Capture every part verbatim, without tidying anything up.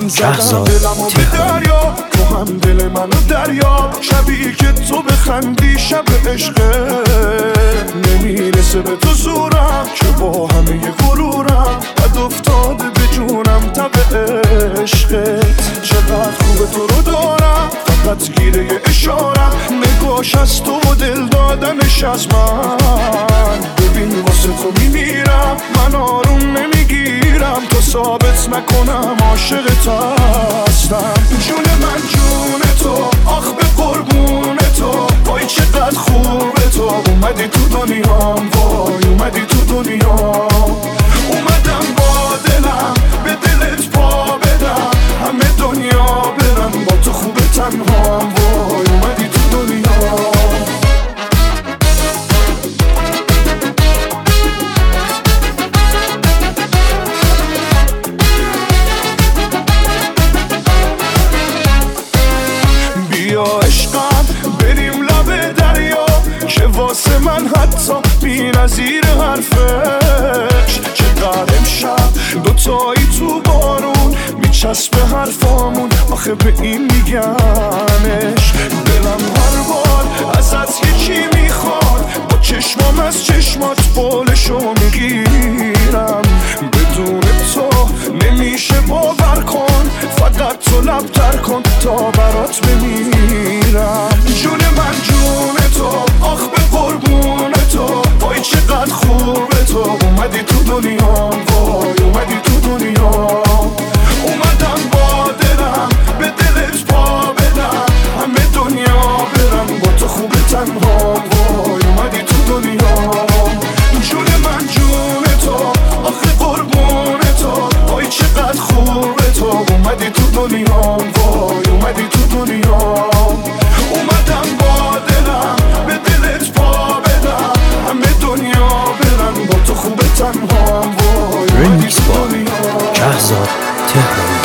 زدم دلمو به دریا، تو هم دل منو دریا. شبیه که تو بخندی شب عشقه، نمیرسه به تو زورم که با همه غرورم بد افتاده به جونم تب عشقت. چقدر خوبه تو رو دارم، فقط گیره اشارم، نگاش از تو و دل دادنش از من. ببین واسه تو میمیرم، من آروم نمیگیرم تا ثابت نکنم عاشقت هستم. جون من جون تو، آخ به قربون تو، وای چقدر خوبه تو. اومدی تو دنیام، وای اومدی تو دنیام. اومدم با دلم به دلت پا بدم، همه دنیا برم با تو خوبه تنهام. وای اومدی تو دنیام. بیا عشقم بریم لب دریا، که واسه من حتی بی نظیر حرفش. چقدر امشب دوتایی تو بارون میچسبه حرفامون، آخه به این میگنش. دلم هر بار ازت یکی میخواد، با چشمام از چشمات بالشو میگیرم. بدون تو نمیشه باور کن، فقط تو لب تر کن تا برات بمیرم. جون من جون تو، آخ به قربون تو، وای چقدر خوبه تو. اومدی تو دنیام، وای اومدی تو دنیام. اومدم با دلم به دلت پا بدم، همه دنیا برم با تو خوبه تنهام. وای اومدی تو دنیام. جون من جون تو، آخه قربون تو، وای چقدر خوبه تو. اومدی تو دنیام، وای اومدی تو دنیام. اومدم با دلم به دلت پا بدم، همه دنیا برم با تو خوبه تنهام. وای اومدی تو دنیام. شهرزاد تهرانی.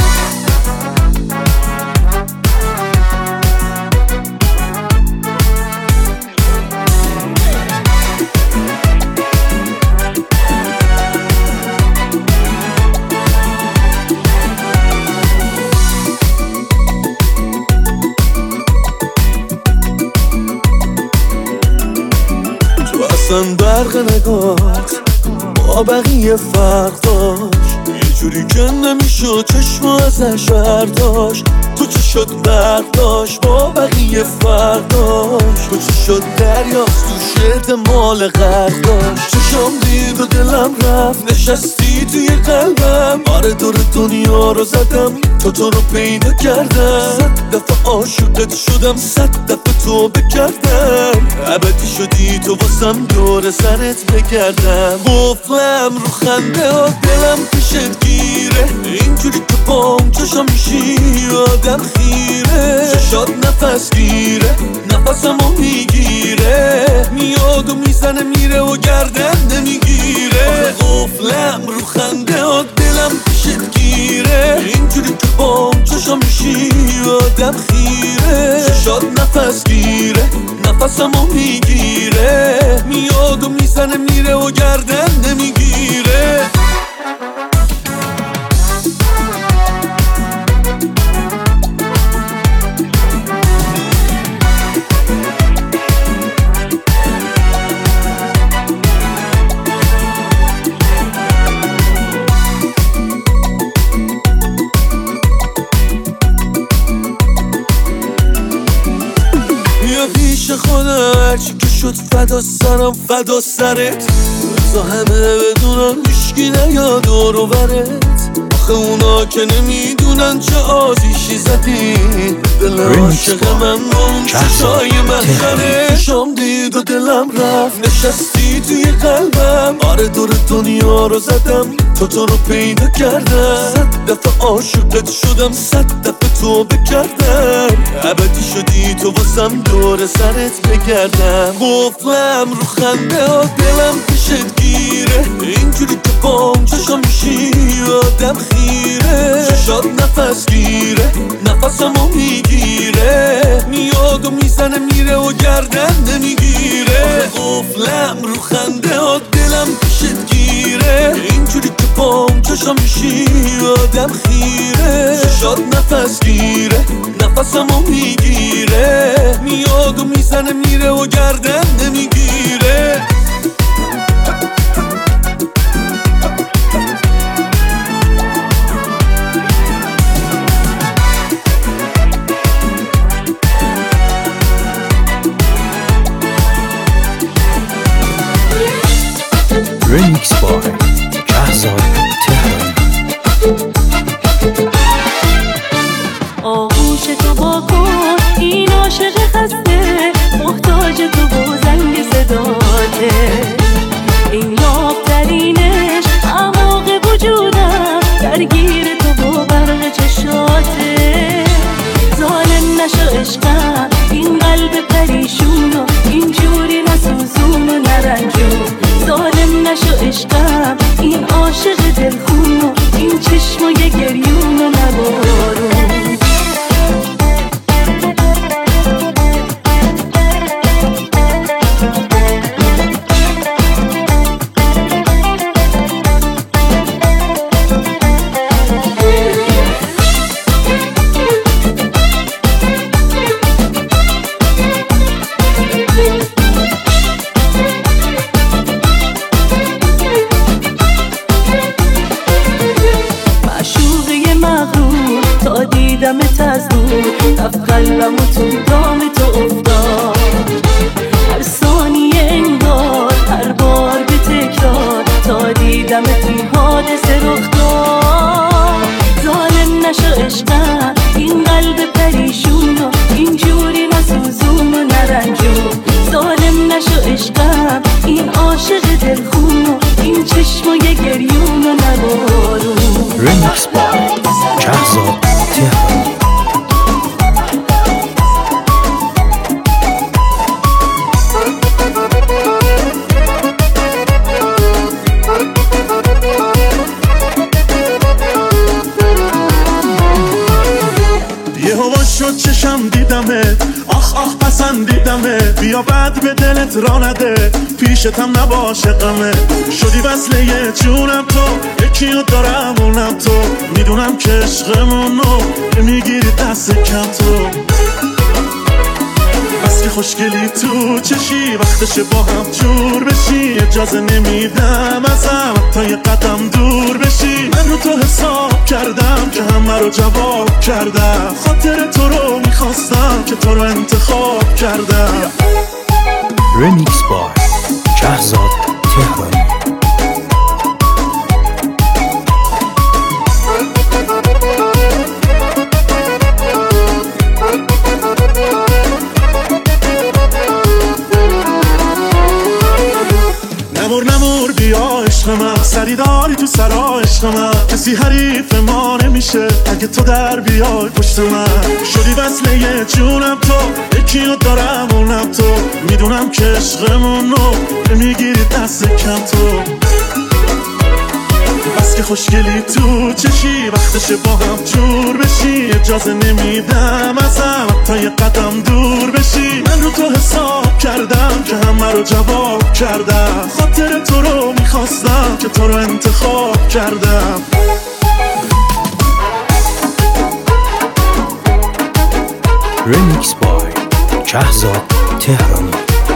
اصلا برق نگات با بقیه فرق داشت، یه جوری که نمیشد چشم ازش برداشت. تو چه شد برق داشت با بقیه فرق داشت. تو چه شد دریاست تو شرط مال غرق داشت. چشم دید و دلم رفت، نشستی توی قلبم. آره دور دنیا رو زدم تو تو رو پیدا کردم. صد دفعه عاشقت شدم، صد دفعه تو بکردم. ابدی شدی تو واسم دور سرت بگردم. قفلم رو خنده ها دلم پیشت گیره، اینجوری که پام چشم میشی آدم خیره. چشات نفس گیره، نفسمو میگیره، میاد و میزنه میره و گردن نمیگیره. قفلم رو خنده ها دلم پیشت گیره، اینجوری که پام چشم میشی آدم خیره. چشات نفس گیره، نفسمو میگیره، میاد و میزنه میره و گردن نمیگیره. پیش خودم هرچی که شد فدا سرم فدا سرت. بزا همه بدونن هیشکی نیاد دور و برت. آخه اونا که نمیدونن چه آزیشی زدی دل عاشق من با اون چشای مسخره. شام دید و دلم رفت، نشستی توی قلبم. آره دور دنیا رو زدم تو تو رو پیدا کردم. صد دفعه عاشقت شدم، صد دفعه تو بکردم. ابدی شدی تو واسم دور سرت بگردم. قفلم رو خنده ها دلم پیشت گیره، اینجوری که بام چشم میشی آدم خیره. چشات نفس گیره، نفسمو میگیره، میاد و میزنه میره و گردن نمیگیره. قفلم رو خنده ها دلم پیشت گیره، اینجوری که بام چشم میشی آدم خیره، شاد نفس گیره نفسمو میگیره، میاد و میزنه میره و گردن نمیگیره. Remix by شهزاد تهرانی. آغوش تو با کن این عاشق خسته، محتاج تو با زنگ صداته، این یافترینش اعماق وجودم، درگیر تو با برق چشاته. ظالم نشو عشقم این قلب پریشون و این جوری نسوزون و نرنجون، ظالم نشو عشقم این عاشق دلخون و این چشمای گریون و نبارون. دیدمت از دور رفت قلبم و تو دام تو افتاد، هر ثانیه انگار هر بار به تکرار، تا دیدمت این حادثه رخ داد. ظالم نشو عشقم این قلب پریشون و این جوری نسوزون و نرنجون، ظالم نشو عشقم این عاشق دلخون و این چشمای گریون و نبارون. Remix by شهزاد تهرانی. یه هوا شد چشم دیدمت، آخ آخ پسندیدمت، بیا بعد به دلت را نده، پیشتم نباشه غمه، شدی وصله یه جونم تو، یکیو دارم اونم تو، میدونم که عشقمونو میگیری دست کم تو، بس که خوشگلی تو چشی وقتشه با هم جور بشی، اجازه نمیدم ازم تا یه قدم دور بشی، من رو تو حساب کردم که همه رو جواب کردم، خاطر تو رو میخواستم که تو رو انتخاب کردم. Remix by شهزاد تهرانی. نمور نمور بیا عشق من، سری داری تو سرا عشق من، کسی حریف ما نمیشه اگه تو در بیای پشت من، شدی وصله یه جونم تو، یکیو دارم اونم تو، میدونم که عشقمونو میگیری دست کم تو، بس که خوشگلی تو چشی وقتشه با هم جور بشی، اجازه نمیدم ازم تا یه قدم دور بشی، من رو تو حساب کردم که همه رو جواب کردم، خاطر تو رو میخواستم که تو رو انتخاب کردم. Remix by شهزاد تهرانی.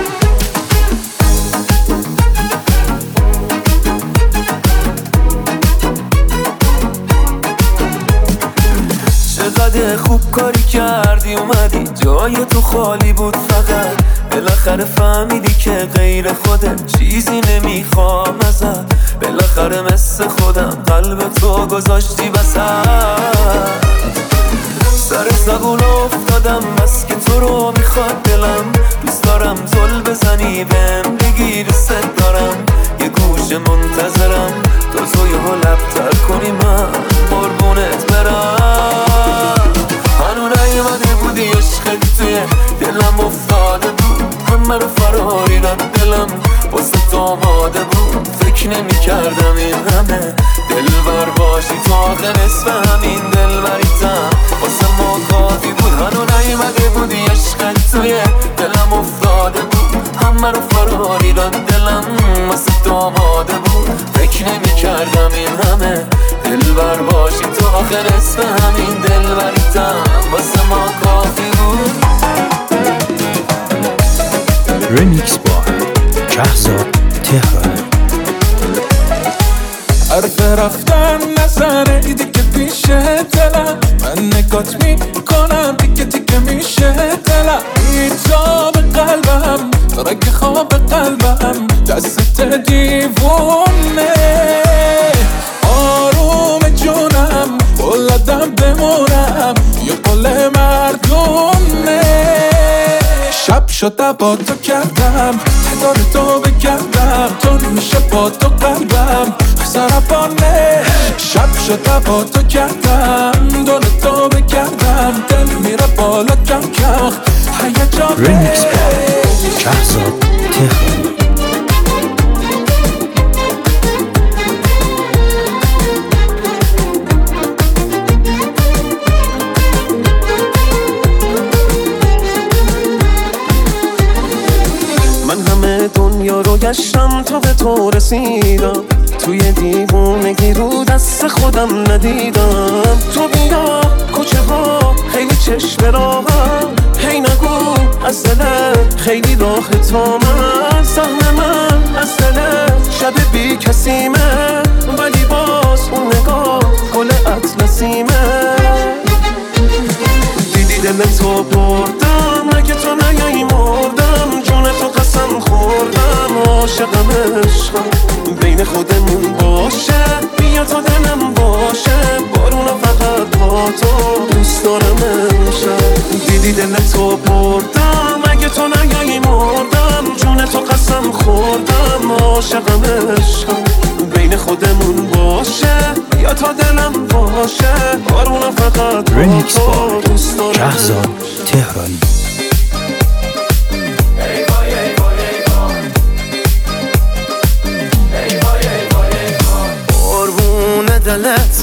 چقدر خوب کاری کردی اومدی جای تو خالی بود، فقط بالاخره فهمیدی که غیر خودت چیزی نمیخوام ازت، بالاخره مثل خودم قلب تو گذاشتی وسط، سر زبون افتادم بس که تو رو میخواد دلم، دوست دارم زل بزنی بهم بگی دوست دارم، یه گوشه منتظرم تو توی ها لبتر کنی من قربونت برم، هنو نیومده بودی عشقت توی دلم افتاده بود، همه رو فراری داد دلم واسه تو آماده بود، فکر نمی کردم این همه دلبر باشی تو آخه نصف همین دلبریتم واسه ما کافی بود، هنو نیومده بودی عشقت توی دلم افتاده بود، همه رو فراری داد دلم واسه تو آماده بود، فکر نمی کردم این همه رمیکس بای شهزاد تهرانی. حرف رفتن نزنه دیگه پیش دلم، من نگات میکنم دیگه دیگه میشه دلم. ایجاب قلبم رگ خواب قلبم دست دیوونه، آروم جونم قلدم بمونم یه قل مردونه. شب شده با تو کردم تدار تو بگردم، تو میشه با تو قلبم سرپانه. شب شده با تو کردم دور تو بگردم، دل میره بالا کم کم هیجانه. رمیکس بای شهزاد تهرانی. دنیا رو گشتم تا به تو رسیدم، توی دیوونگی رو دست خودم ندیدم. تو بیا کوچه ها خیلی چشم راهم، هی نگو از دلم خیلی راه تا من. سهم من از دلم شب بی کسیمه، ولی باز اون نگاه گل اطلسیمه. دیدی دل تو بردم اگه تو نیایی مردم، جون تو قسم خوردم عاشقم عشقم بین خودمون باشه، بیا تا دلم باشه بارونم فقط با تو دوست دارم امشب. دیدی دل تو بردم اگه تو نیایی مردم، جون تو قسم خوردم عاشقم عشقم بین خودمون باشه، بیا تا دلم باشه بارونم فقط با تو دوست دارم. شهزاد تهرانی. دلت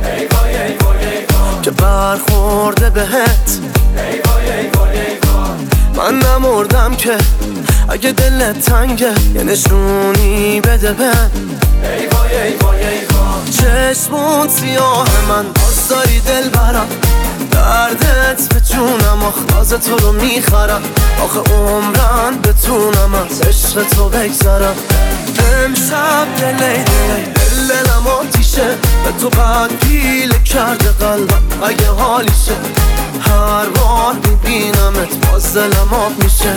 که برخورده بهت، من نمردم که اگه دلت تنگه یه نشونی بده بهم. چشمون سیاه من باز داری دل برم، دردت به جونم آخلاز تو رو میخرم. آخه عمرن بتونم از عشق تو بگذرم. امشب دلی دلی دل دلم آتیشه، به تو قد پیله کرده قلبم اگه حالیشه. هر بار میبینمت باز دلم آب میشه.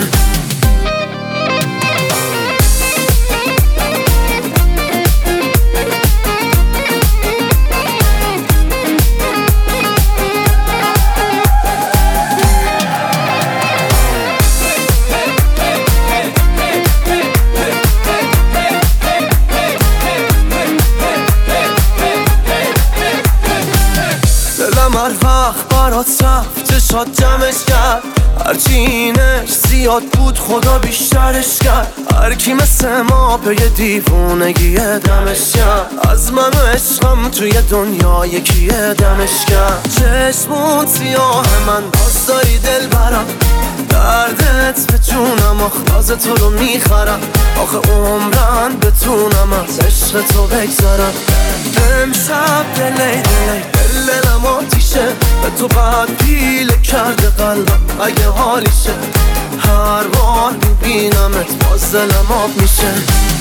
هر وقت برات رفت چشات جمعش کرد، هرچی اینش زیاد بود خدا بیشترش کرد. هر کی مثل ما به یه دیوونگی دمش کرد، از من و عشقم توی دنیا یکی دمش کرد. چشمون سیاه من باز داری دل برم، دردت به جونم آخلاز تو رو میخرم. آخه عمرن بتونم از عشق تو بگذرم. امشب دلی دلی دل دلم آتیشه، به تو قد پیله کرده قلبم اگه حالیشه. هر بار میبینمت باز دلم آب میشه.